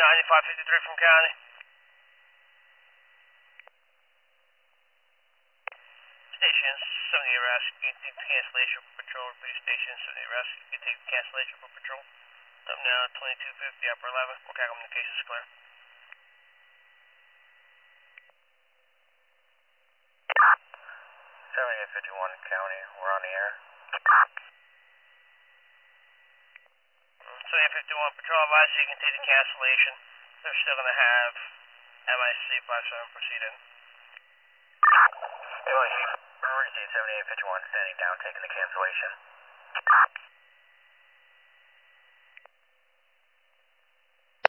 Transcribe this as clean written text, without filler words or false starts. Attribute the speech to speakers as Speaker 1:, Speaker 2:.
Speaker 1: 9553 from county. Station 70 arrest. You can take the cancellation for patrol. Repeat station 70 arrest. You can take the cancellation for patrol. Up now 2250 upper 11. Okay, communication is clear.
Speaker 2: 7851 county, we're on the air.
Speaker 1: 7851 patrol advice, you can take the cancellation. They're still going to have MIC 57 proceed in.
Speaker 2: MIC emergency 7851 standing down, taking the cancellation.